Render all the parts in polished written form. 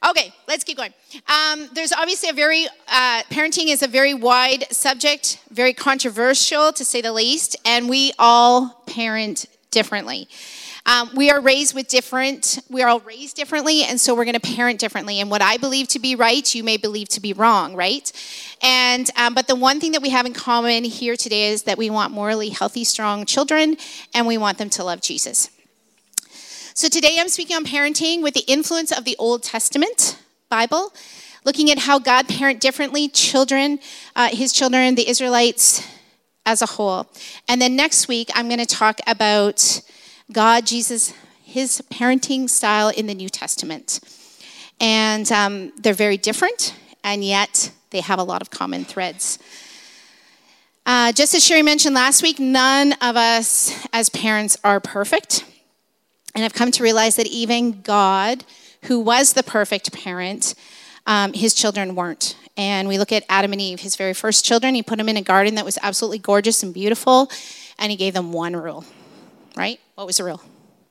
Okay, let's keep going. There's obviously parenting is a very wide subject, very controversial to say the least, and we all parent differently. We are all raised differently, and so we're going to parent differently. And what I believe to be right, you may believe to be wrong, right? And but the one thing that we have in common here today is that we want morally healthy, strong children, and we want them to love Jesus. So today I'm speaking on parenting with the influence of the Old Testament Bible, looking at how God parented differently his children, the Israelites as a whole. And then next week I'm going to talk about God, Jesus, his parenting style in the New Testament. And they're very different, and yet they have a lot of common threads. Just as Sherry mentioned last week, none of us as parents are perfect. And I've come to realize that even God, who was the perfect parent, his children weren't. And we look at Adam and Eve, his very first children. He put them in a garden that was absolutely gorgeous and beautiful, and he gave them one rule, right? What was the rule?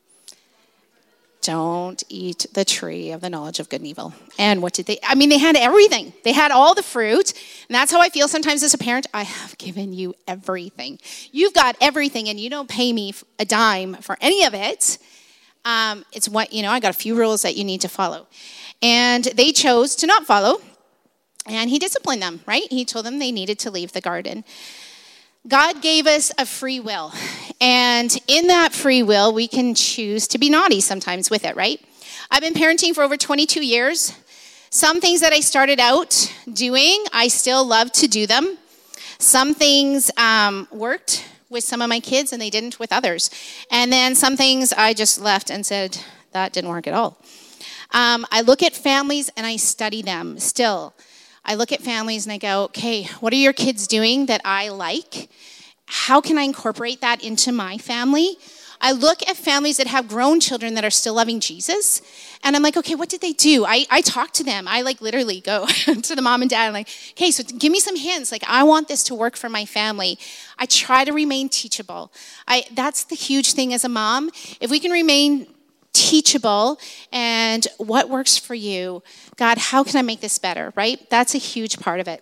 Don't eat the tree of the knowledge of good and evil. And what did they? I mean, they had everything. They had all the fruit. And that's how I feel sometimes as a parent. I have given you everything. You've got everything, and you don't pay me a dime for any of it. It's what, I got a few rules that you need to follow. And they chose to not follow. And he disciplined them, right? He told them they needed to leave the garden. God gave us a free will. And in that free will, we can choose to be naughty sometimes with it, right? I've been parenting for over 22 years. Some things that I started out doing, I still love to do them. Some things worked with some of my kids and they didn't with others. And then some things I just left and said, that didn't work at all. I look at families and I study them still. I look at families and I go, okay, what are your kids doing that I like? How can I incorporate that into my family? I look at families that have grown children that are still loving Jesus. And I'm like, okay, what did they do? I talk to them. I literally go to the mom and dad and okay, so give me some hints. I want this to work for my family. I try to remain teachable. That's the huge thing as a mom. If we can remain teachable and what works for you, God, how can I make this better, right? That's a huge part of it.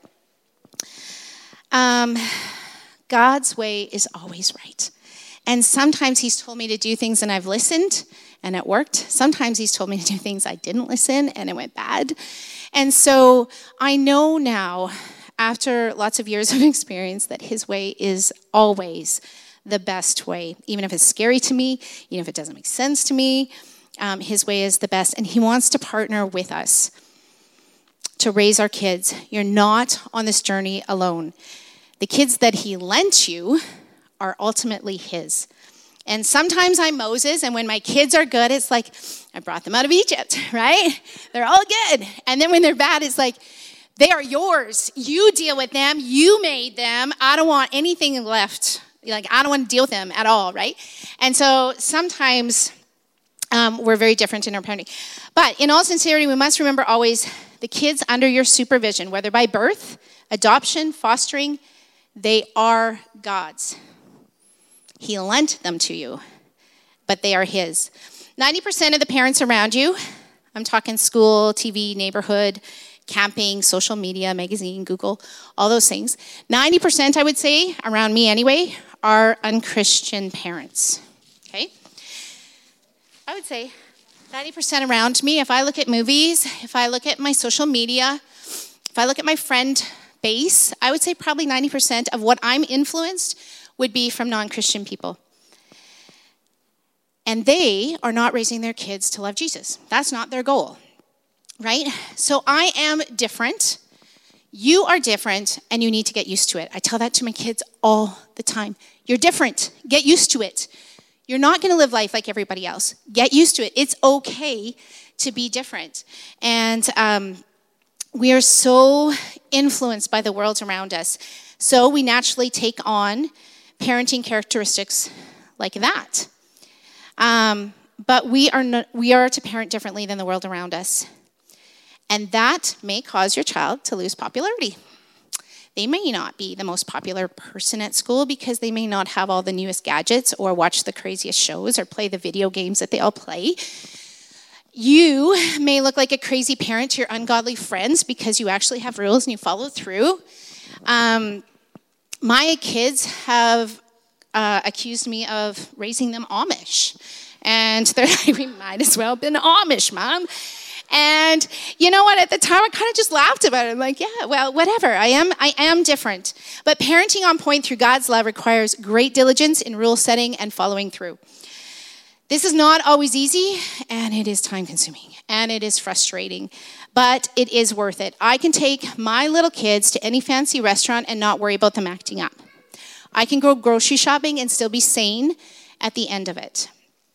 God's way is always right. And sometimes he's told me to do things and I've listened and it worked. Sometimes he's told me to do things I didn't listen and it went bad. And so I know now, after lots of years of experience, that his way is always the best way. Even if it's scary to me, even if it doesn't make sense to me, his way is the best. And he wants to partner with us to raise our kids. You're not on this journey alone. The kids that he lent you are ultimately his. And sometimes I'm Moses, and when my kids are good, it's like, I brought them out of Egypt, right? They're all good. And then when they're bad, it's like, they are yours. You deal with them. You made them. I don't want anything left. I don't want to deal with them at all, right? And so sometimes we're very different in our parenting. But in all sincerity, we must remember always the kids under your supervision, whether by birth, adoption, fostering, they are God's. He lent them to you, but they are his. 90% of the parents around you, I'm talking school, TV, neighborhood, camping, social media, magazine, Google, all those things. 90%, I would say, around me anyway, are unchristian parents, okay? I would say 90% around me, if I look at movies, if I look at my social media, if I look at my friend base, I would say probably 90% of what I'm influenced would be from non-Christian people. And they are not raising their kids to love Jesus. That's not their goal, right? So I am different. You are different, and you need to get used to it. I tell that to my kids all the time. You're different. Get used to it. You're not going to live life like everybody else. Get used to it. It's okay to be different. And we are so influenced by the world around us. So we naturally take on parenting characteristics like that. But we are to parent differently than the world around us. And that may cause your child to lose popularity. They may not be the most popular person at school because they may not have all the newest gadgets or watch the craziest shows or play the video games that they all play. You may look like a crazy parent to your ungodly friends because you actually have rules and you follow through. My kids have accused me of raising them Amish. And they're like, we might as well have been Amish, Mom. And you know what? At the time, I kind of just laughed about it. I'm like, yeah, well, whatever. I am different. But parenting on point through God's love requires great diligence in rule setting and following through. This is not always easy, and it is time-consuming, and it is frustrating, but it is worth it. I can take my little kids to any fancy restaurant and not worry about them acting up. I can go grocery shopping and still be sane at the end of it.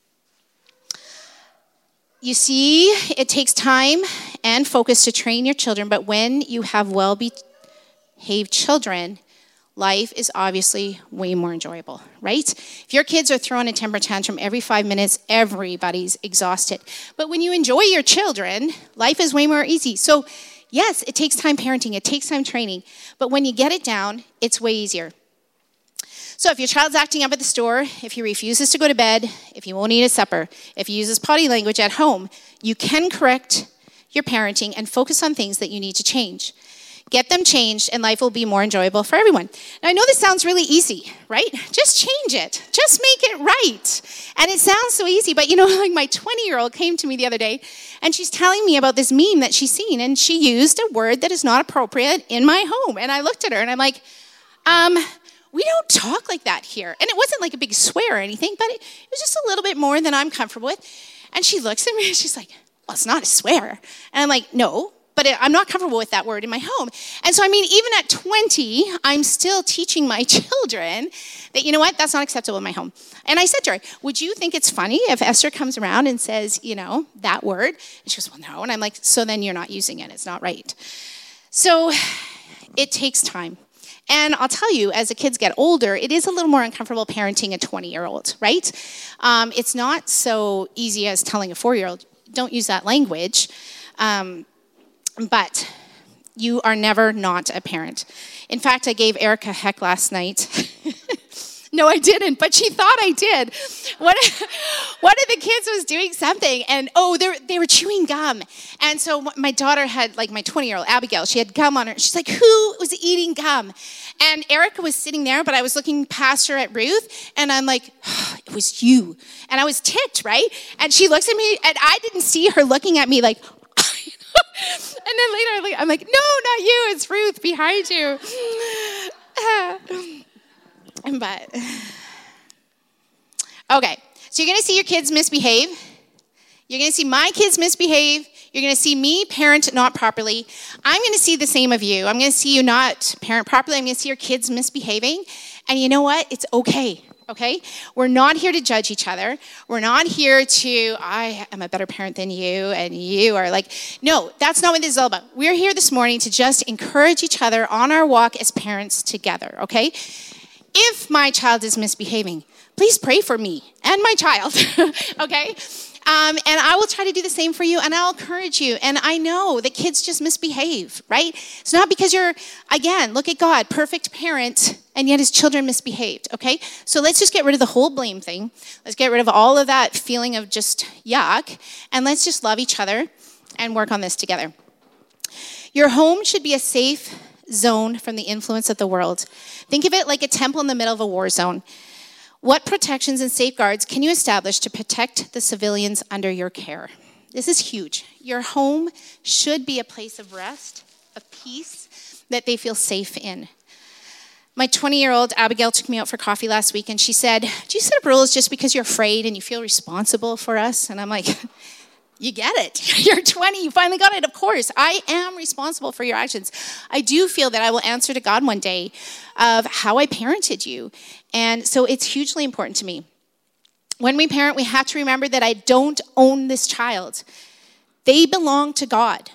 You see, it takes time and focus to train your children, but when you have well-behaved children, life is obviously way more enjoyable, right? If your kids are throwing a temper tantrum every 5 minutes, everybody's exhausted. But when you enjoy your children, life is way more easy. So yes, it takes time parenting, it takes time training, but when you get it down, it's way easier. So if your child's acting up at the store, if he refuses to go to bed, if he won't eat his supper, if he uses potty language at home, you can correct your parenting and focus on things that you need to change. Get them changed and life will be more enjoyable for everyone. Now I know this sounds really easy, right? Just change it. Just make it right. And it sounds so easy, but like my 20-year-old came to me the other day and she's telling me about this meme that she's seen and she used a word that is not appropriate in my home. And I looked at her and I'm like, we don't talk like that here. And it wasn't like a big swear or anything, but it was just a little bit more than I'm comfortable with. And she looks at me and she's like, well, it's not a swear. And I'm like, no, but I'm not comfortable with that word in my home. And so, even at 20, I'm still teaching my children that, you know what, that's not acceptable in my home. And I said to her, would you think it's funny if Esther comes around and says, that word? And she goes, well, no. And I'm like, so then you're not using it. It's not right. So it takes time. And I'll tell you, as the kids get older, it is a little more uncomfortable parenting a 20-year-old, right? It's not so easy as telling a 4-year-old, don't use that language. But you are never not a parent. In fact, I gave Erica heck last night. No, I didn't, but she thought I did. One of the kids was doing something, and they were chewing gum. And so my daughter had, my 20-year-old, Abigail, she had gum on her. She's like, who was eating gum? And Erica was sitting there, but I was looking past her at Ruth, and I'm like, it was you. And I was ticked, right? And she looks at me, and I didn't see her looking at me like, and then later I'm like, no, not you, it's Ruth behind you. But, okay, so you're going to see your kids misbehave. You're going to see my kids misbehave. You're going to see me parent not properly. I'm going to see the same of you. I'm going to see you not parent properly. I'm going to see your kids misbehaving. And you know what? It's okay. Okay? We're not here to judge each other. We're not here to, I am a better parent than you, and you are no, that's not what this is all about. We're here this morning to just encourage each other on our walk as parents together, okay? If my child is misbehaving, please pray for me and my child, okay? And I will try to do the same for you, and I'll encourage you. And I know that kids just misbehave, right? It's not because you're, again, look at God, perfect parent, and yet his children misbehaved, okay? So let's just get rid of the whole blame thing. Let's get rid of all of that feeling of just yuck, and let's just love each other and work on this together. Your home should be a safe zone from the influence of the world. Think of it like a temple in the middle of a war zone. What protections and safeguards can you establish to protect the civilians under your care? This is huge. Your home should be a place of rest, of peace, that they feel safe in. My 20-year-old Abigail took me out for coffee last week, and she said, do you set up rules just because you're afraid and you feel responsible for us? And I'm like, you get it. You're 20. You finally got it. Of course, I am responsible for your actions. I do feel that I will answer to God one day of how I parented you. And so it's hugely important to me. When we parent, we have to remember that I don't own this child. They belong to God.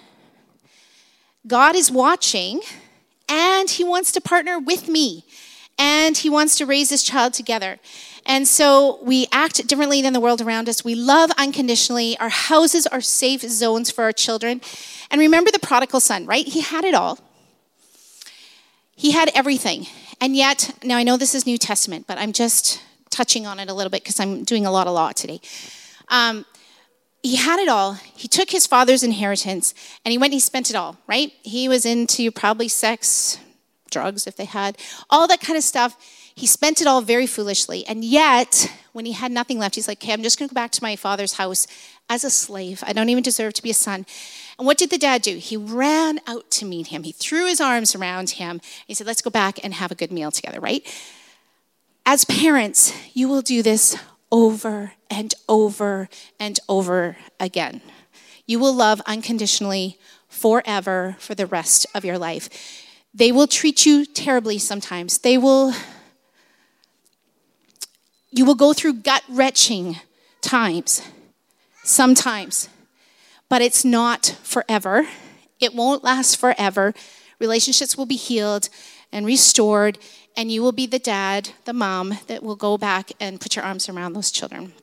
God is watching, and he wants to partner with me, and he wants to raise this child together. And so we act differently than the world around us. We love unconditionally. Our houses are safe zones for our children. And remember the prodigal son, right? He had it all. He had everything. And yet, now I know this is New Testament, but I'm just touching on it a little bit because I'm doing a lot of law today. he had it all. He took his father's inheritance and he went and he spent it all, right? He was into probably sex, drugs if they had, all that kind of stuff. He spent it all very foolishly. And yet, when he had nothing left, he's like, okay, I'm just going to go back to my father's house as a slave. I don't even deserve to be a son. And what did the dad do? He ran out to meet him. He threw his arms around him. He said, let's go back and have a good meal together, right? As parents, you will do this over and over and over again. You will love unconditionally forever for the rest of your life. They will treat you terribly sometimes. You will go through gut-wrenching times, sometimes, but it's not forever. It won't last forever. Relationships will be healed and restored, and you will be the dad, the mom, that will go back and put your arms around those children.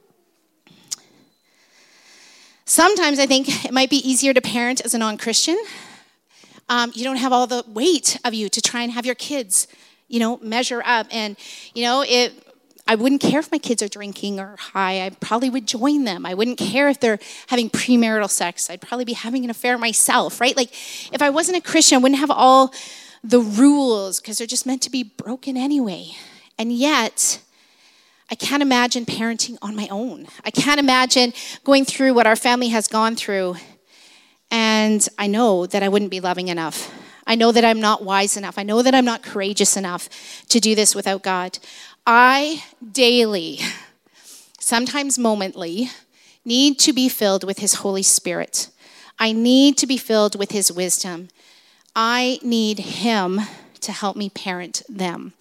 Sometimes I think it might be easier to parent as a non-Christian. You don't have all the weight of you to try and have your kids, measure up. And, I wouldn't care if my kids are drinking or high. I probably would join them. I wouldn't care if they're having premarital sex. I'd probably be having an affair myself, right? Like, if I wasn't a Christian, I wouldn't have all the rules because they're just meant to be broken anyway. And yet, I can't imagine parenting on my own. I can't imagine going through what our family has gone through. And I know that I wouldn't be loving enough. I know that I'm not wise enough. I know that I'm not courageous enough to do this without God. I daily, sometimes momently, need to be filled with his Holy Spirit. I need to be filled with his wisdom. I need him to help me parent them.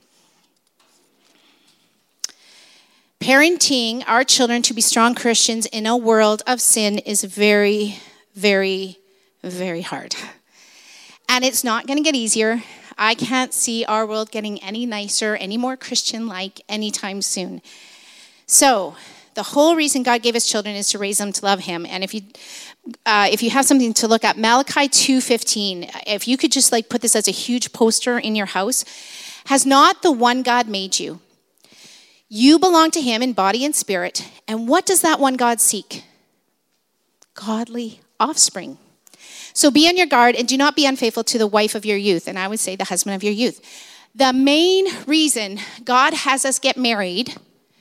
Parenting our children to be strong Christians in a world of sin is very, very, very hard. And it's not going to get easier. I can't see our world getting any nicer, any more Christian-like anytime soon. So the whole reason God gave us children is to raise them to love him. And if you have something to look at, Malachi 2:15, if you could just put this as a huge poster in your house, has not the one God made you? You belong to him in body and spirit. And what does that one God seek? Godly offspring. So be on your guard and do not be unfaithful to the wife of your youth. And I would say the husband of your youth. The main reason God has us get married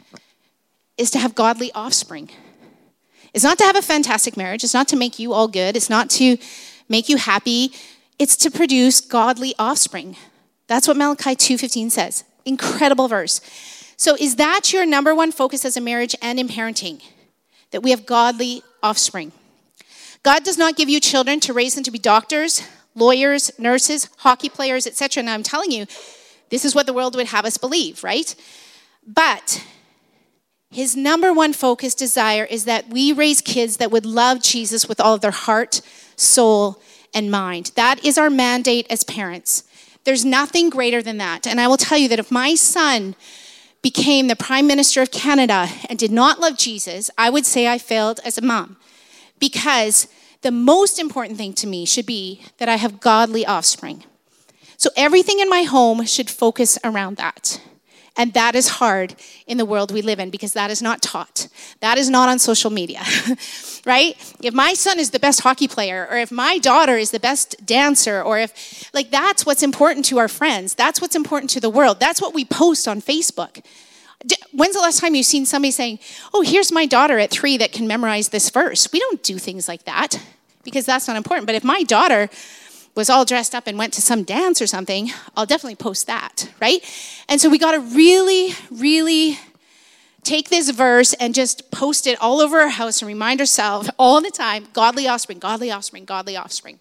is to have godly offspring. It's not to have a fantastic marriage. It's not to make you all good. It's not to make you happy. It's to produce godly offspring. That's what Malachi 2:15 says. Incredible verse. So is that your number one focus as a marriage and in parenting? That we have godly offspring. God does not give you children to raise them to be doctors, lawyers, nurses, hockey players, etc. And I'm telling you, this is what the world would have us believe, right? But his number one focus desire is that we raise kids that would love Jesus with all of their heart, soul, and mind. That is our mandate as parents. There's nothing greater than that. And I will tell you that if my son became the Prime Minister of Canada and did not love Jesus, I would say I failed as a mom. Because the most important thing to me should be that I have godly offspring. So everything in my home should focus around that. And that is hard in the world we live in because that is not taught. That is not on social media, right? If my son is the best hockey player, or if my daughter is the best dancer, or if, that's what's important to our friends. That's what's important to the world. That's what we post on Facebook. When's the last time you've seen somebody saying, oh, here's my daughter at 3 that can memorize this verse? We don't do things like that because that's not important. But if my daughter was all dressed up and went to some dance or something, I'll definitely post that, right? And so we got to really, really take this verse and just post it all over our house and remind ourselves all the time, godly offspring, godly offspring, godly offspring.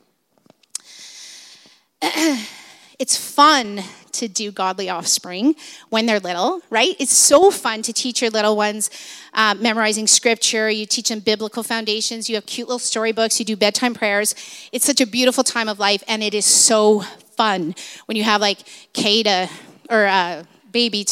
It's fun to do godly offspring when they're little, right? It's so fun to teach your little ones memorizing scripture. You teach them biblical foundations. You have cute little storybooks. You do bedtime prayers. It's such a beautiful time of life, and it is so fun when you have K to, or baby to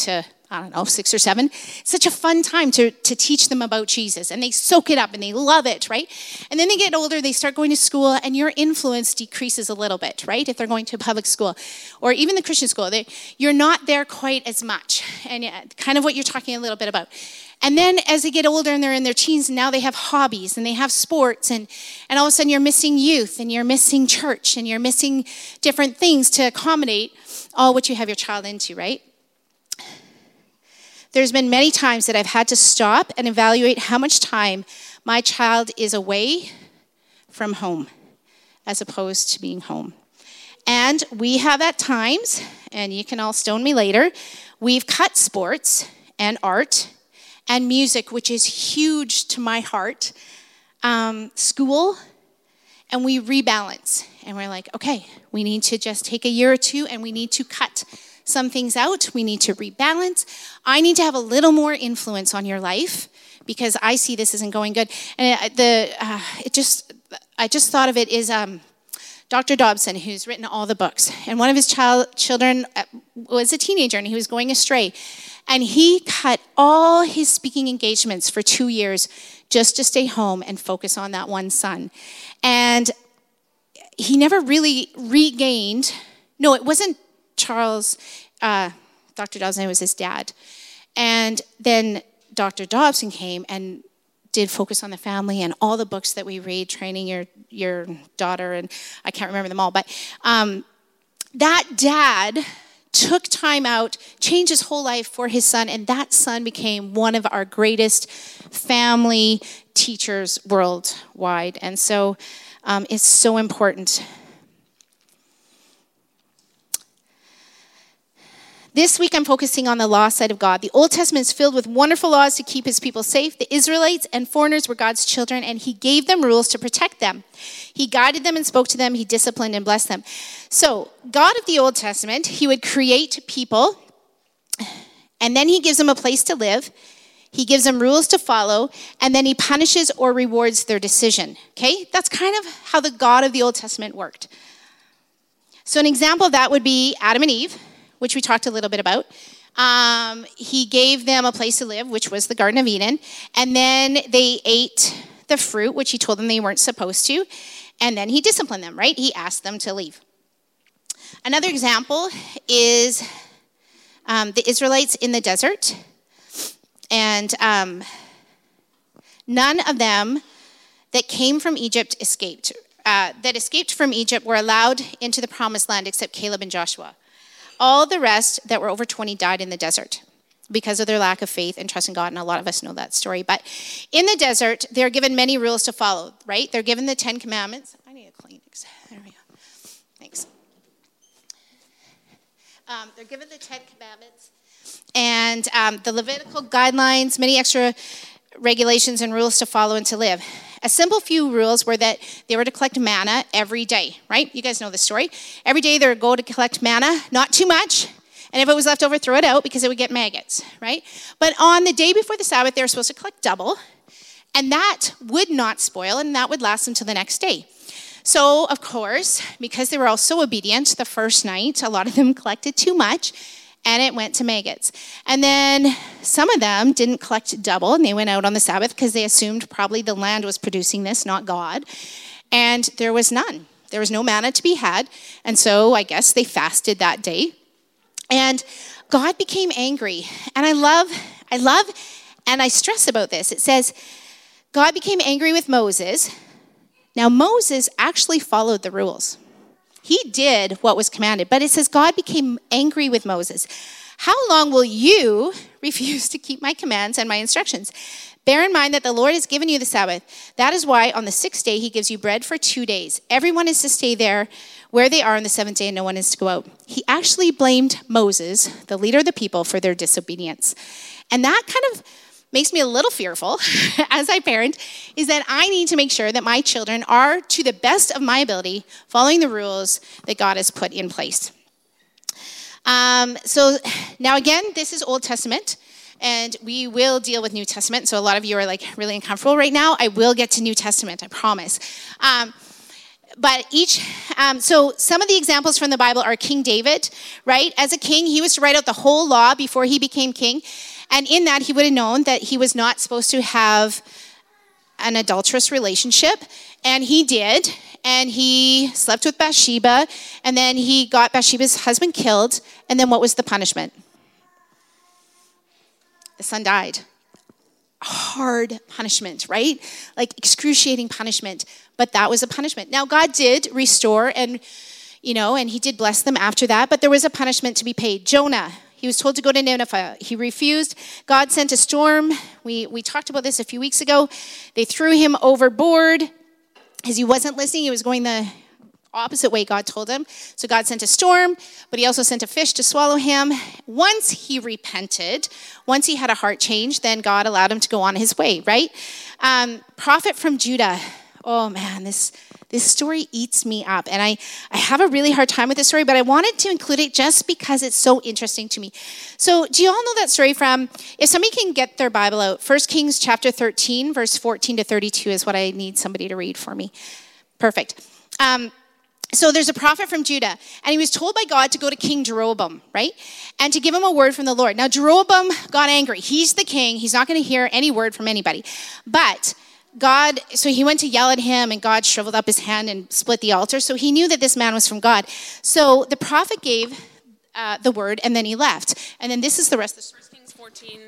I don't know, 6 or 7. Such a fun time to teach them about Jesus. And they soak it up and they love it, right? And then they get older, they start going to school, and your influence decreases a little bit, right? If they're going to a public school or even the Christian school, you're not there quite as much. And kind of what you're talking a little bit about. And then as they get older and they're in their teens, and now they have hobbies and they have sports, and all of a sudden you're missing youth and you're missing church and you're missing different things to accommodate all what you have your child into, right? There's been many times that I've had to stop and evaluate how much time my child is away from home as opposed to being home. And we have at times, and you can all stone me later, we've cut sports and art and music, which is huge to my heart, school, and we rebalance. And we're like, okay, we need to just take a year or two and we need to cut some things out. We need to rebalance. I need to have a little more influence on your life because I see this isn't going good. And I just thought of it is Dr. Dobson, who's written all the books. And one of his children was a teenager and he was going astray. And he cut all his speaking engagements for 2 years just to stay home and focus on that one son. And he never really regained, no, it wasn't Charles, Dr. Dobson was his dad. And then Dr. Dobson came and did focus on the family and all the books that we read, training your daughter, and I can't remember them all. But that dad took time out, changed his whole life for his son, and that son became one of our greatest family teachers worldwide. And so it's so important. This week I'm focusing on the law side of God. The Old Testament is filled with wonderful laws to keep his people safe. The Israelites and foreigners were God's children, and he gave them rules to protect them. He guided them and spoke to them. He disciplined and blessed them. So God of the Old Testament, he would create people, and then he gives them a place to live. He gives them rules to follow, and then he punishes or rewards their decision. Okay? That's kind of how the God of the Old Testament worked. So an example of that would be Adam and Eve, which we talked a little bit about. He gave them a place to live, which was the Garden of Eden. And then they ate the fruit, which he told them they weren't supposed to. And then he disciplined them, right? He asked them to leave. Another example is the Israelites in the desert. And none of them that came from Egypt escaped. That escaped from Egypt were allowed into the promised land except Caleb and Joshua. All the rest that were over 20 died in the desert because of their lack of faith and trust in God, and a lot of us know that story. But in the desert, they're given many rules to follow, right? They're given the 10 Commandments. I need a Kleenex. There we go. Thanks. They're given the 10 Commandments and the Levitical guidelines, many extra regulations and rules to follow and to live. A simple few rules were that they were to collect manna every day, right? You guys know the story. Every day they would go to collect manna, not too much, and if it was left over, throw it out because it would get maggots, right? But on the day before the Sabbath, they were supposed to collect double, and that would not spoil, and that would last until the next day. So, of course, because they were all so obedient, the first night, a lot of them collected too much, and it went to maggots. And then some of them didn't collect double, and they went out on the Sabbath because they assumed probably the land was producing this, not God. And there was none. There was no manna to be had. And so I guess they fasted that day. And God became angry. And I love, and I stress about this. It says, God became angry with Moses. Now, Moses actually followed the rules. He did what was commanded, but it says God became angry with Moses. How long will you refuse to keep my commands and my instructions? Bear in mind that the Lord has given you the Sabbath. That is why on the 6th day he gives you bread for 2 days. Everyone is to stay there where they are on the 7th day, and no one is to go out. He actually blamed Moses, the leader of the people, for their disobedience. And that kind of makes me a little fearful as I parent, is that I need to make sure that my children are, to the best of my ability, following the rules that God has put in place. So now again, this is Old Testament, and we will deal with New Testament. So a lot of you are like really uncomfortable right now. I will get to New Testament, I promise. But so some of the examples from the Bible are King David, right? As a king, he was to write out the whole law before he became king. And in that, he would have known that he was not supposed to have an adulterous relationship. And he did. And he slept with Bathsheba. And then he got Bathsheba's husband killed. And then what was the punishment? The son died. Hard punishment, right? Like excruciating punishment. But that was a punishment. Now, God did restore and he did bless them after that. But there was a punishment to be paid. Jonah, he was told to go to Nineveh. He refused. God sent a storm. We talked about this a few weeks ago. They threw him overboard because he wasn't listening. He was going the opposite way God told him. So God sent a storm, but he also sent a fish to swallow him. Once he repented, once he had a heart change, then God allowed him to go on his way, right? Prophet from Judah. Oh man, this story eats me up. And I have a really hard time with this story, but I wanted to include it just because it's so interesting to me. So do you all know that story from, if somebody can get their Bible out, 1 Kings chapter 13, verse 14 to 32 is what I need somebody to read for me. Perfect. So there's a prophet from Judah, and he was told by God to go to King Jeroboam, right? And to give him a word from the Lord. Now, Jeroboam got angry. He's the king. He's not going to hear any word from anybody. But so he went to yell at him, and God shriveled up his hand and split the altar. So he knew that this man was from God. So the prophet gave the word, and then he left. And then this is the rest of the story. 1 Kings 14.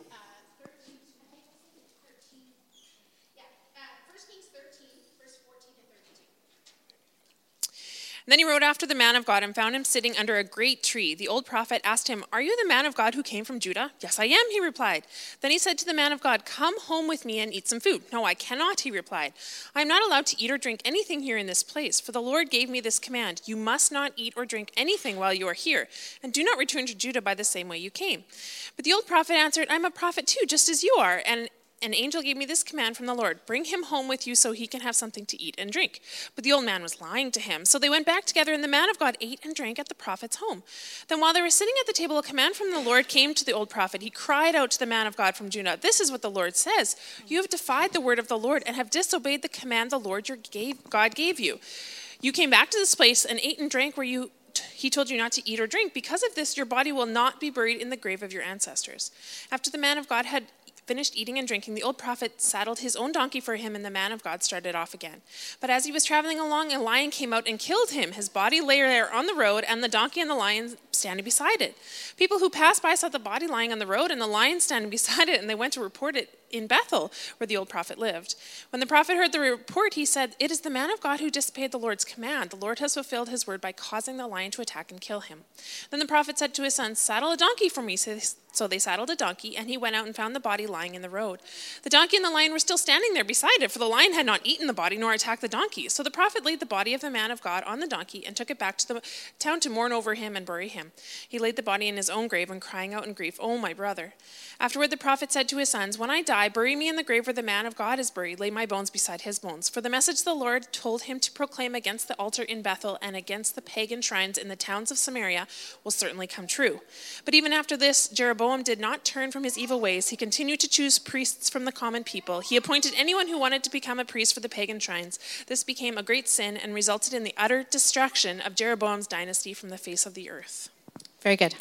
Then he rode after the man of God and found him sitting under a great tree. The old prophet asked him, "Are you the man of God who came from Judah?" "Yes, I am," he replied. Then he said to the man of God, "Come home with me and eat some food." "No, I cannot," he replied. "I am not allowed to eat or drink anything here in this place, for the Lord gave me this command: you must not eat or drink anything while you are here, and do not return to Judah by the same way you came." But the old prophet answered, "I'm a prophet too, just as you are, and an angel gave me this command from the Lord: bring him home with you so he can have something to eat and drink." But the old man was lying to him. So they went back together, and the man of God ate and drank at the prophet's home. Then while they were sitting at the table, a command from the Lord came to the old prophet. He cried out to the man of God from Judah, "This is what the Lord says: you have defied the word of the Lord and have disobeyed the command the Lord your God gave you. You came back to this place and ate and drank where he told you not to eat or drink. Because of this, your body will not be buried in the grave of your ancestors." After the man of God had finished eating and drinking, the old prophet saddled his own donkey for him, and the man of God started off again. But as he was traveling along, a lion came out and killed him. His body lay there on the road, and the donkey and the lion standing beside it. People who passed by saw the body lying on the road and the lion standing beside it, and they went to report it in Bethel, where the old prophet lived. When the prophet heard the report, he said, "It is the man of God who disobeyed the Lord's command. The Lord has fulfilled his word by causing the lion to attack and kill him." Then the prophet said to his sons, "Saddle a donkey for me." So they saddled a donkey, and he went out and found the body lying in the road. The donkey and the lion were still standing there beside it, for the lion had not eaten the body nor attacked the donkey. So the prophet laid the body of the man of God on the donkey and took it back to the town to mourn over him and bury him. He laid the body in his own grave and crying out in grief, "Oh, my brother." Afterward, the prophet said to his sons, "When I die, bury me in the grave where the man of God is buried. Lay my bones beside his bones." For the message the Lord told him to proclaim against the altar in Bethel and against the pagan shrines in the towns of Samaria will certainly come true. But even after this, Jeroboam did not turn from his evil ways. He continued to choose priests from the common people. He appointed anyone who wanted to become a priest for the pagan shrines. This became a great sin and resulted in the utter destruction of Jeroboam's dynasty from the face of the earth. Very good.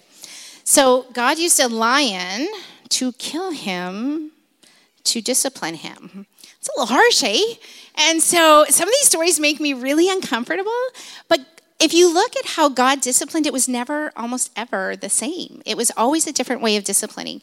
So God used a lion to kill him, to discipline him. It's a little harsh, eh? And so some of these stories make me really uncomfortable. But if you look at how God disciplined, it was never, almost ever the same. It was always a different way of disciplining.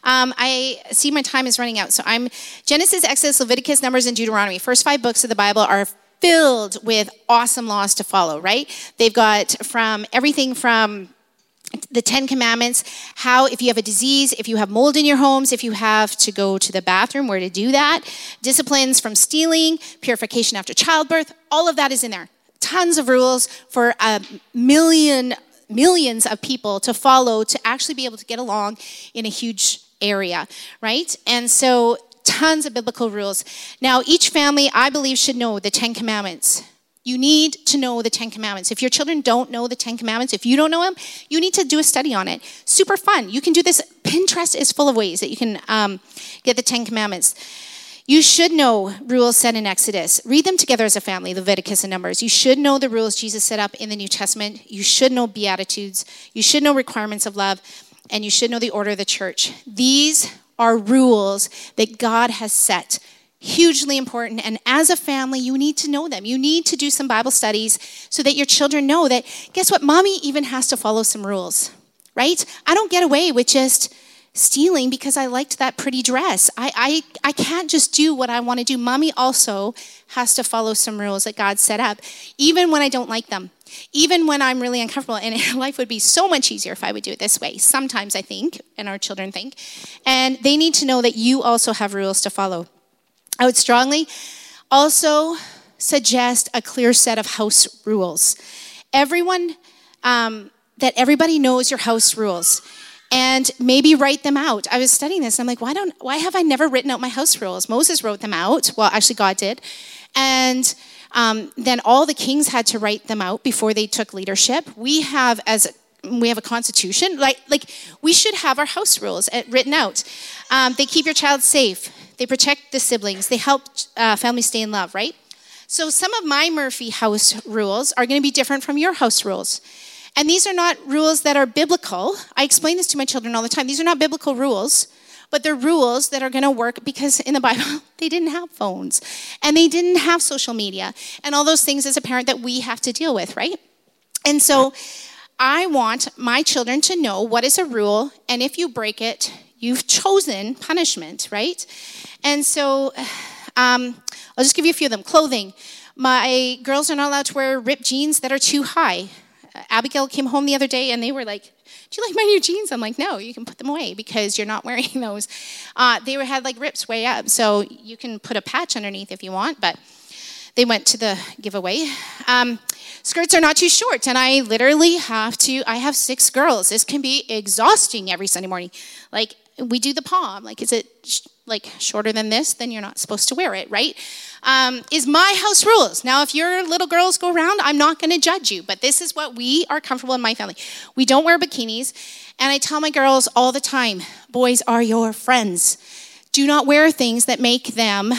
I see my time is running out. So I'm Genesis, Exodus, Leviticus, Numbers, and Deuteronomy. First 5 books of the Bible are filled with awesome laws to follow, right? They've got from everything from the 10 Commandments, how if you have a disease, if you have mold in your homes, if you have to go to the bathroom, where to do that, disciplines from stealing, purification after childbirth, all of that is in there. Tons of rules for millions of people to follow to actually be able to get along in a huge area, right? And so tons of biblical rules. Now, each family, I believe, should know the 10 Commandments. You need to know the 10 Commandments. If your children don't know the 10 Commandments, if you don't know them, you need to do a study on it. Super fun. You can do this. Pinterest is full of ways that you can get the 10 Commandments. You should know rules set in Exodus. Read them together as a family, Leviticus and Numbers. You should know the rules Jesus set up in the New Testament. You should know Beatitudes. You should know requirements of love. And you should know the order of the church. These are rules that God has set. Hugely important. And as a family, you need to know them. You need to do some Bible studies so that your children know that, guess what? Mommy even has to follow some rules, right? I don't get away with just stealing because I liked that pretty dress. I can't just do what I want to do. Mommy also has to follow some rules that God set up, even when I don't like them, even when I'm really uncomfortable. And life would be so much easier if I would do it this way. Sometimes I think, and our children think, and they need to know that you also have rules to follow. I would strongly also suggest a clear set of house rules. That everybody knows your house rules. And maybe write them out. I was studying this. And I'm like, why have I never written out my house rules? Moses wrote them out. Well, actually, God did. And then all the kings had to write them out before they took leadership. We have a constitution. Like we should have our house rules written out. They keep your child safe. They protect the siblings. They help families stay in love, right? So some of my Murphy house rules are going to be different from your house rules. And these are not rules that are biblical. I explain this to my children all the time. These are not biblical rules, but they're rules that are going to work because in the Bible, they didn't have phones and they didn't have social media and all those things as a parent that we have to deal with, right? And so I want my children to know what is a rule, and if you break it, you've chosen punishment, right? And so I'll just give you a few of them. Clothing. My girls are not allowed to wear ripped jeans that are too high. Abigail came home the other day and they were like, do you like my new jeans? I'm like, no, you can put them away because you're not wearing those. They had like rips way up. So you can put a patch underneath if you want, but they went to the giveaway. Skirts are not too short. And I literally I have 6 girls. This can be exhausting every Sunday morning. Like we do the palm. Like, is it shorter than this? Then you're not supposed to wear it, right? Is my house rules. Now, if your little girls go around, I'm not going to judge you, but this is what we are comfortable in my family. We don't wear bikinis, and I tell my girls all the time, boys are your friends. Do not wear things that make them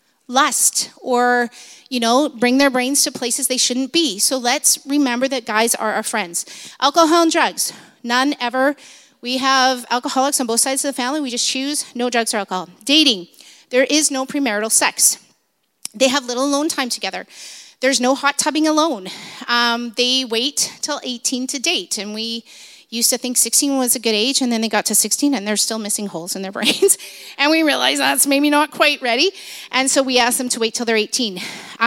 lust or, bring their brains to places they shouldn't be. So let's remember that guys are our friends. Alcohol and drugs, none ever. We have alcoholics on both sides of the family. We just choose no drugs or alcohol. Dating, there is no premarital sex. They have little alone time together. There's no hot tubbing alone. They wait till 18 to date. And we used to think 16 was a good age, and then they got to 16 and they're still missing holes in their brains. And we realized that's maybe not quite ready. And so we asked them to wait till they're 18.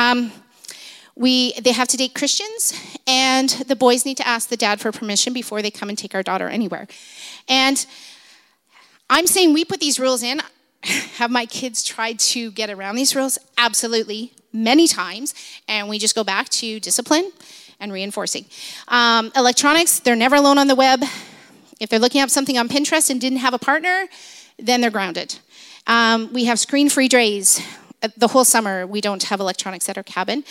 They have to date Christians, and the boys need to ask the dad for permission before they come and take our daughter anywhere. And I'm saying we put these rules in. Have my kids tried to get around these rules? Absolutely, many times. And we just go back to discipline and reinforcing. Electronics, they're never alone on the web. If they're looking up something on Pinterest and didn't have a partner, then they're grounded. We have screen-free days. The whole summer, we don't have electronics at our cabin.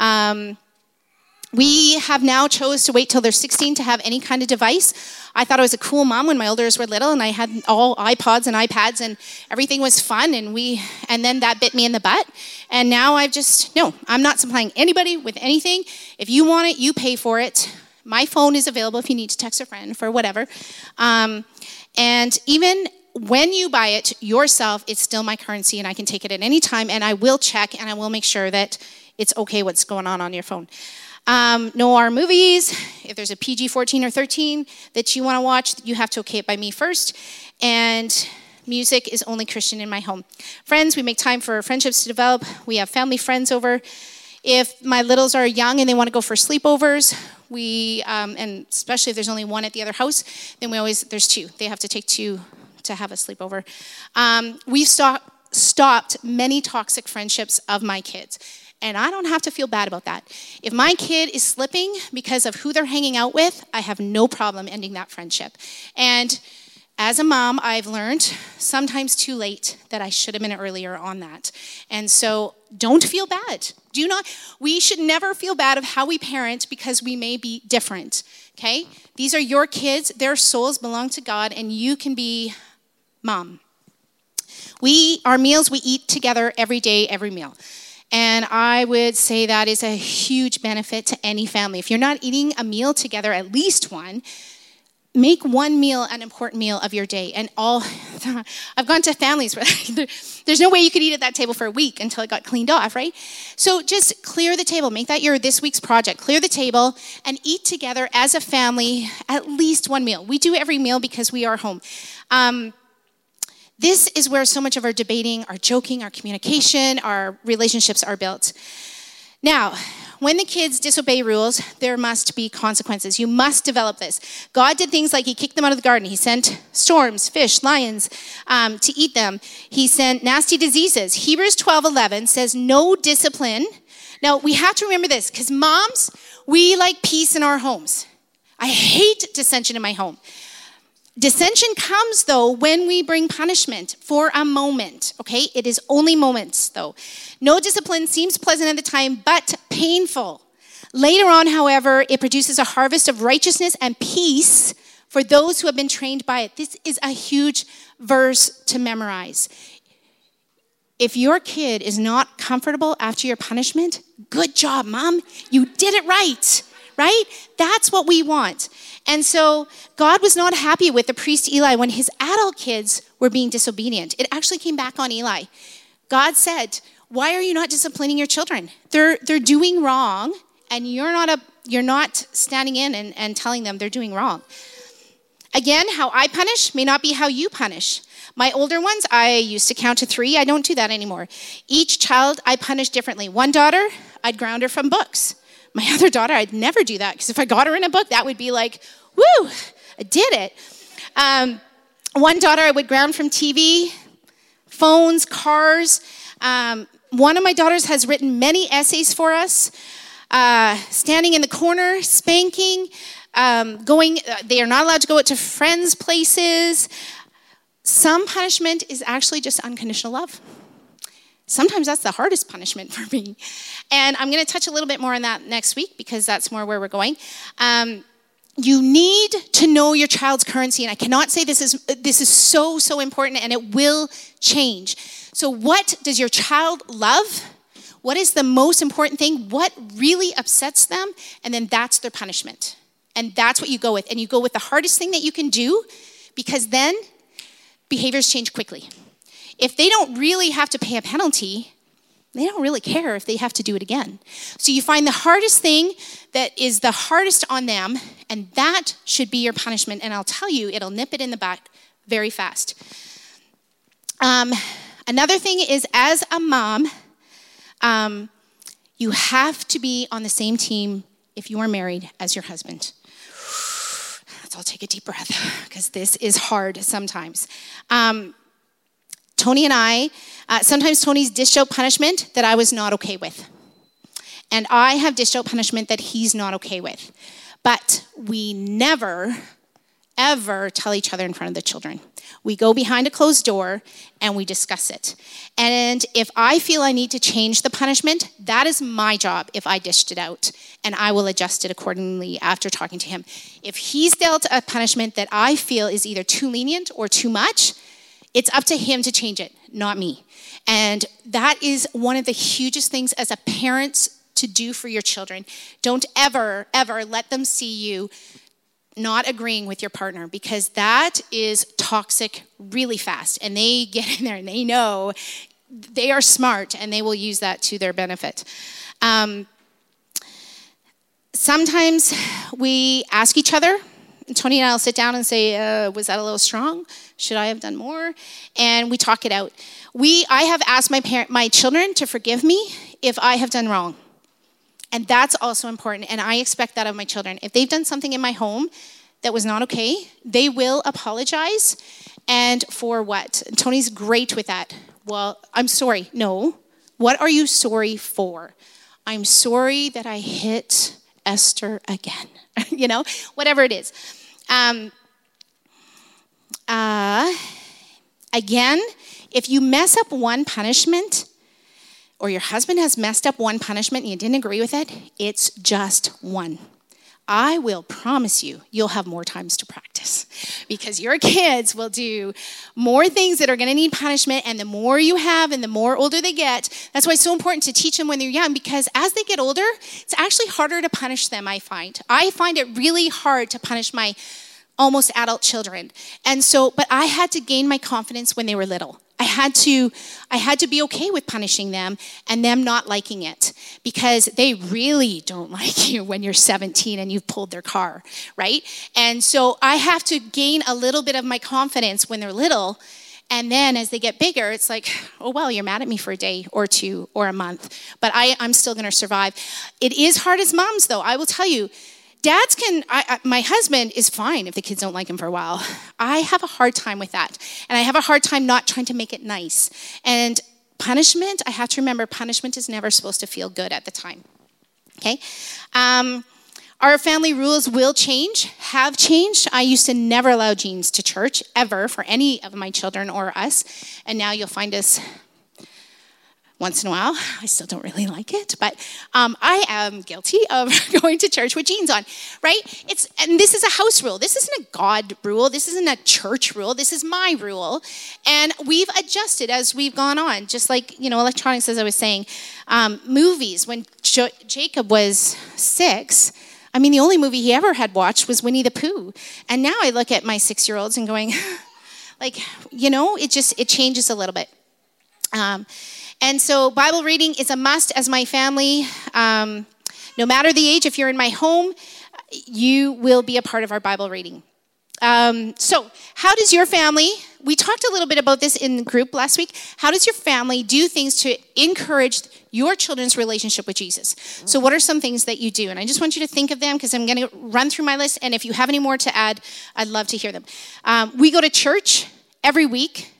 We have now chose to wait till they're 16 to have any kind of device. I thought I was a cool mom when my oldest were little, and I had all iPods and iPads, and everything was fun, and then that bit me in the butt. And now I'm not supplying anybody with anything. If you want it, you pay for it. My phone is available if you need to text a friend for whatever. And even when you buy it yourself, it's still my currency, and I can take it at any time, and I will check, and I will make sure that it's okay what's going on your phone. No R movies. If there's a PG-14 or 13 that you want to watch, you have to okay it by me first. And music is only Christian in my home. Friends, we make time for friendships to develop. We have family friends over. If my littles are young and they want to go for sleepovers, and especially if there's only one at the other house, then there's 2. They have to take 2 to have a sleepover. We've stopped many toxic friendships of my kids. And I don't have to feel bad about that. If my kid is slipping because of who they're hanging out with, I have no problem ending that friendship. And as a mom, I've learned, sometimes too late, that I should have been earlier on that. And so don't feel bad. We should never feel bad of how we parent because we may be different, okay? These are your kids. Their souls belong to God, and you can be mom. Our meals, we eat together every day, every meal. And I would say that is a huge benefit to any family. If you're not eating a meal together, at least one, make one meal an important meal of your day. And I've gone to families where there's no way you could eat at that table for a week until it got cleaned off, right? So just clear the table. Make that this week's project. Clear the table and eat together as a family at least one meal. We do every meal because we are home. This is where so much of our debating, our joking, our communication, our relationships are built. Now, when the kids disobey rules, there must be consequences. You must develop this. God did things like he kicked them out of the garden. He sent storms, fish, lions to eat them. He sent nasty diseases. Hebrews 12:11 says no discipline. Now, we have to remember this because moms, we like peace in our homes. I hate dissension in my home. Dissension comes, though, when we bring punishment for a moment, okay? It is only moments, though. No discipline seems pleasant at the time, but painful. Later on, however, it produces a harvest of righteousness and peace for those who have been trained by it. This is a huge verse to memorize. If your kid is not comfortable after your punishment, good job, Mom. You did it right? That's what we want. And so God was not happy with the priest Eli when his adult kids were being disobedient. It actually came back on Eli. God said, why are you not disciplining your children? They're doing wrong, and you're not standing in and telling them they're doing wrong. Again, how I punish may not be how you punish. My older ones, I used to count to 3. I don't do that anymore. Each child I punish differently. One daughter, I'd ground her from books. My other daughter, I'd never do that because if I got her in a book, that would be like, woo, I did it. One daughter, I would ground from TV, phones, cars. One of my daughters has written many essays for us, standing in the corner, spanking, they are not allowed to go out to friends' places. Some punishment is actually just unconditional love. Sometimes that's the hardest punishment for me. And I'm going to touch a little bit more on that next week because that's more where we're going. You need to know your child's currency. And I cannot say this is so important, and it will change. So what does your child love? What is the most important thing? What really upsets them? And then that's their punishment. And that's what you go with. And you go with the hardest thing that you can do because then behaviors change quickly. If they don't really have to pay a penalty, they don't really care if they have to do it again. So you find the hardest thing that is the hardest on them, and that should be your punishment. And I'll tell you, it'll nip it in the back very fast. Another thing is, as a mom, you have to be on the same team if you are married as your husband. So I'll take a deep breath because this is hard sometimes. Tony and I, sometimes Tony's dished out punishment that I was not okay with. And I have dished out punishment that he's not okay with. But we never, ever tell each other in front of the children. We go behind a closed door and we discuss it. And if I feel I need to change the punishment, that is my job if I dished it out. And I will adjust it accordingly after talking to him. If he's dealt a punishment that I feel is either too lenient or too much, it's up to him to change it, not me. And that is one of the hugest things as a parent to do for your children. Don't ever, ever let them see you not agreeing with your partner, because that is toxic really fast. And they get in there and they know they are smart and they will use that to their benefit. Sometimes we ask each other, Tony and I will sit down and say, was that a little strong? Should I have done more? And we talk it out. I have asked my children to forgive me if I have done wrong. And that's also important. And I expect that of my children. If they've done something in my home that was not okay, they will apologize. And for what? And Tony's great with that. Well, I'm sorry. No. What are you sorry for? I'm sorry that I hit Esther again. Whatever it is. Again, if you mess up one punishment, or your husband has messed up one punishment and you didn't agree with it, it's just one. I will promise you'll have more times to practice. because your kids will do more things that are going to need punishment, and the more you have and the more older they get, that's why it's so important to teach them when they're young, because as they get older, it's actually harder to punish them, I find. I find it really hard to punish my almost adult children. And so, but I had to gain my confidence when they were little. I had to be okay with punishing them and them not liking it, because they really don't like you when you're 17 and you've pulled their car, right? And so I have to gain a little bit of my confidence when they're little. And then as they get bigger, it's like, oh, well, you're mad at me for a day or two or a month, but I'm still going to survive. It is hard as moms, though. I will tell you, dads my husband is fine if the kids don't like him for a while. I have a hard time with that. And I have a hard time not trying to make it nice. And punishment, I have to remember, punishment is never supposed to feel good at the time. Okay? Our family rules will change, have changed. I used to never allow jeans to church, ever, for any of my children or us. And now you'll find us once in a while. I still don't really like it, but I am guilty of going to church with jeans on, right? And this is a house rule. This isn't a God rule. This isn't a church rule. This is my rule. And we've adjusted as we've gone on, just like, electronics, as I was saying. Movies, when Jacob was 6, the only movie he ever had watched was Winnie the Pooh. And now I look at my 6-year-olds and going, it changes a little bit. And so Bible reading is a must as my family. No matter the age, if you're in my home, you will be a part of our Bible reading. So how does your family, we talked a little bit about this in the group last week, how does your family do things to encourage your children's relationship with Jesus? So what are some things that you do? And I just want you to think of them, because I'm going to run through my list, and if you have any more to add, I'd love to hear them. We go to church every week.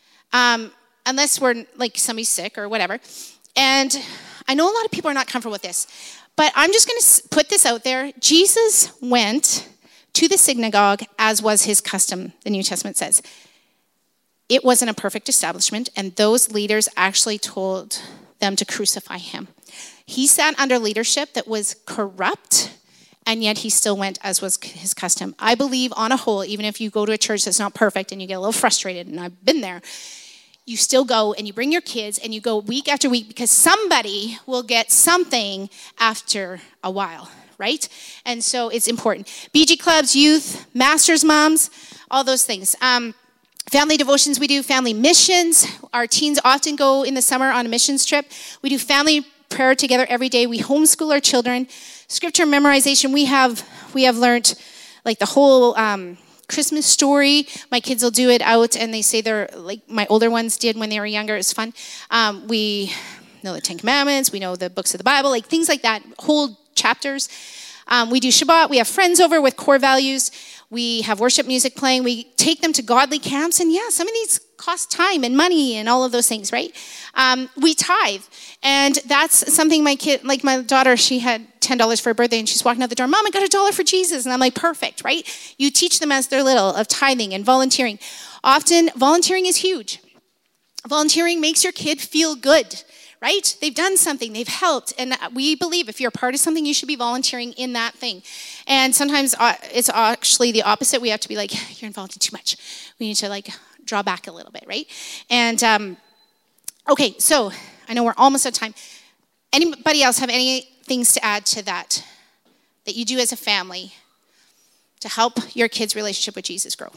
Unless we're like somebody's sick or whatever. And I know a lot of people are not comfortable with this, but I'm just going to put this out there. Jesus went to the synagogue as was his custom, the New Testament says. It wasn't a perfect establishment, and those leaders actually told them to crucify him. He sat under leadership that was corrupt, and yet he still went as was his custom. I believe on a whole, even if you go to a church that's not perfect and you get a little frustrated, and I've been there, you still go and you bring your kids and you go week after week, because somebody will get something after a while, right? And so it's important. BG clubs, youth, masters moms, all those things. Family devotions we do, family missions. Our teens often go in the summer on a missions trip. We do family prayer together every day. We homeschool our children. Scripture memorization, we have learned like the whole Christmas story. My kids will do it out, and they say they're like my older ones did when they were younger. It's fun. We know the 10 Commandments. We know the books of the Bible, like things like that, whole chapters. We do Shabbat. We have friends over with core values. We have worship music playing. We take them to godly camps. And yeah, some of these cost time and money and all of those things, right? We tithe. And that's something my kid, like my daughter, she had $10 for her birthday, and she's walking out the door, Mom, I got $1 for Jesus. And I'm like, perfect, right? You teach them as they're little of tithing and volunteering. Often, volunteering is huge. Volunteering makes your kid feel good, right? They've done something, they've helped. And we believe if you're a part of something, you should be volunteering in that thing. And sometimes it's actually the opposite. We have to be like, you're involved in too much. We need to like draw back a little bit, right? And okay, so I know we're almost out of time. Anybody else have any things to add to that you do as a family to help your kids' relationship with Jesus grow?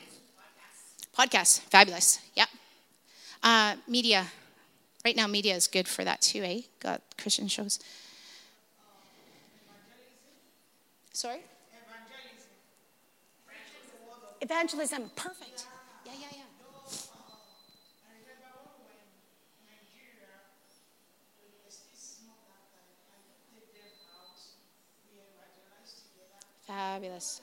Podcasts, fabulous, yeah. Media. Right now, media is good for that too, eh? Got Christian shows. Sorry? Evangelism. Perfect. Yeah. Fabulous.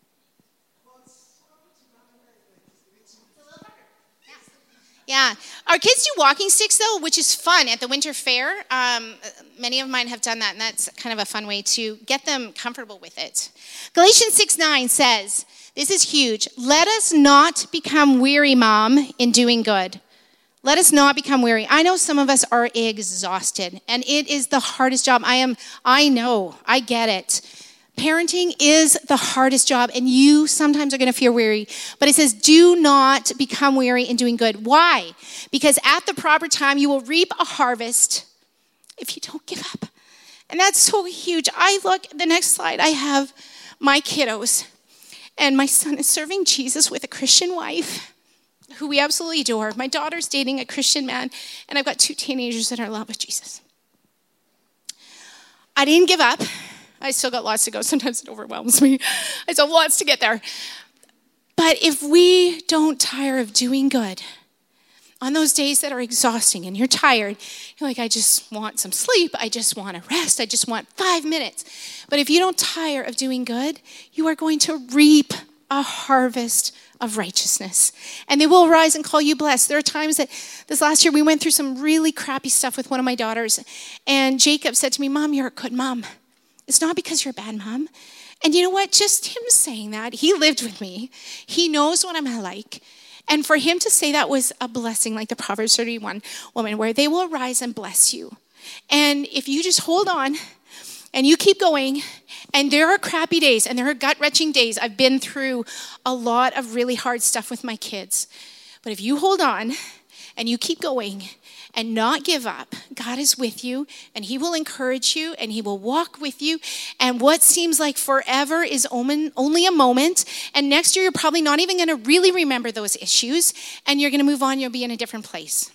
Yeah. Our kids do walking sticks, though, which is fun at the winter fair. Many of mine have done that, and that's kind of a fun way to get them comfortable with it. Galatians 6:9 says, this is huge, let us not become weary, Mom, in doing good. Let us not become weary. I know some of us are exhausted, and it is the hardest job. I know, I get it. Parenting is the hardest job, and you sometimes are going to feel weary. But it says, do not become weary in doing good. Why? Because at the proper time, you will reap a harvest if you don't give up. And that's so huge. I look, the next slide, I have my kiddos, and my son is serving Jesus with a Christian wife who we absolutely adore. My daughter's dating a Christian man, and I've got 2 teenagers that are in love with Jesus. I didn't give up. I still got lots to go. Sometimes it overwhelms me. I still have lots to get there. But if we don't tire of doing good, on those days that are exhausting and you're tired, you're like, I just want some sleep. I just want to rest. I just want 5 minutes. But if you don't tire of doing good, you are going to reap a harvest of righteousness. And they will rise and call you blessed. There are times that this last year we went through some really crappy stuff with one of my daughters. And Jacob said to me, Mom, you're a good mom. It's not because you're a bad mom. And you know what? Just him saying that, he lived with me. He knows what I'm like. And for him to say that was a blessing, like the Proverbs 31 woman, where they will rise and bless you. And if you just hold on and you keep going, and there are crappy days and there are gut-wrenching days. I've been through a lot of really hard stuff with my kids. But if you hold on and you keep going and not give up, God is with you, and he will encourage you, and he will walk with you. And what seems like forever is only a moment. And next year, you're probably not even going to really remember those issues, and you're going to move on. You'll be in a different place.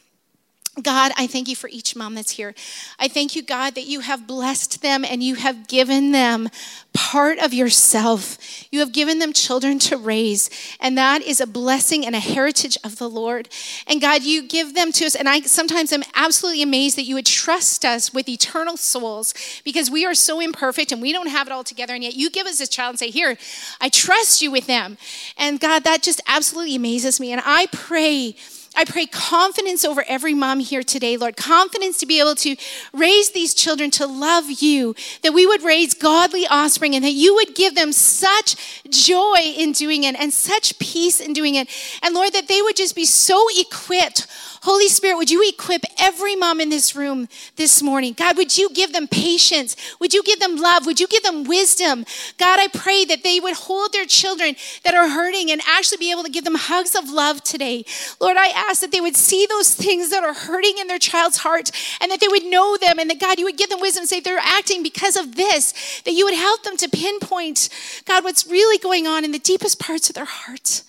God, I thank you for each mom that's here. I thank you, God, that you have blessed them and you have given them part of yourself. You have given them children to raise, and that is a blessing and a heritage of the Lord. And God, you give them to us, and I sometimes am absolutely amazed that you would trust us with eternal souls, because we are so imperfect and we don't have it all together, and yet you give us a child and say, here, I trust you with them. And God, that just absolutely amazes me. And I pray confidence over every mom here today, Lord. Confidence to be able to raise these children to love you, that we would raise godly offspring, and that you would give them such joy in doing it and such peace in doing it. And Lord, that they would just be so equipped. Holy Spirit, would you equip every mom in this room this morning? God, would you give them patience? Would you give them love? Would you give them wisdom? God, I pray that they would hold their children that are hurting and actually be able to give them hugs of love today. Lord, I ask that they would see those things that are hurting in their child's heart, and that they would know them, and that, God, you would give them wisdom and say they're acting because of this, that you would help them to pinpoint, God, what's really going on in the deepest parts of their hearts.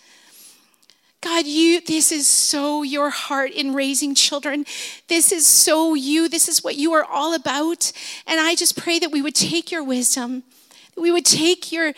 God, this is so your heart in raising children. This is so you. This is what you are all about. And I just pray that we would take your wisdom, that we would take your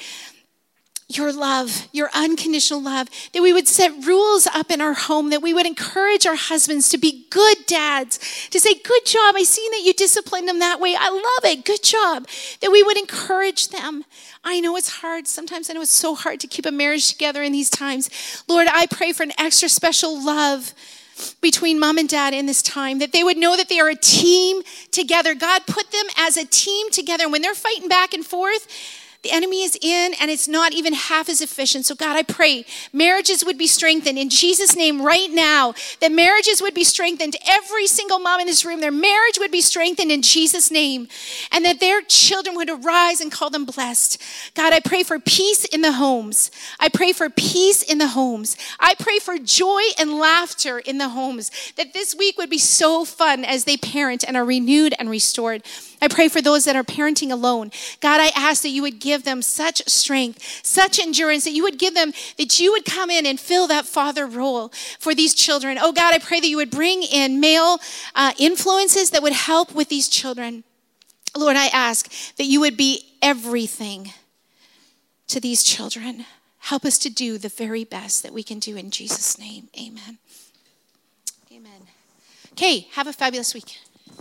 love, your unconditional love, that we would set rules up in our home, that we would encourage our husbands to be good dads, to say, good job, I seen that you disciplined them that way. I love it, good job. That we would encourage them. I know it's hard. Sometimes I know it's so hard to keep a marriage together in these times. Lord, I pray for an extra special love between mom and dad in this time, that they would know that they are a team together. God put them as a team together. And when they're fighting back and forth, the enemy is in, and it's not even half as efficient. So God, I pray marriages would be strengthened in Jesus' name right now, that marriages would be strengthened. Every single mom in this room, their marriage would be strengthened in Jesus' name, and that their children would arise and call them blessed. God, I pray for peace in the homes. I pray for peace in the homes. I pray for joy and laughter in the homes, that this week would be so fun as they parent and are renewed and restored. I pray for those that are parenting alone. God, I ask that you would give them such strength, such endurance, that you would give them, that you would come in and fill that father role for these children. Oh God, I pray that you would bring in male influences that would help with these children. Lord, I ask that you would be everything to these children. Help us to do the very best that we can do in Jesus' name. Amen. Amen. Okay, have a fabulous week.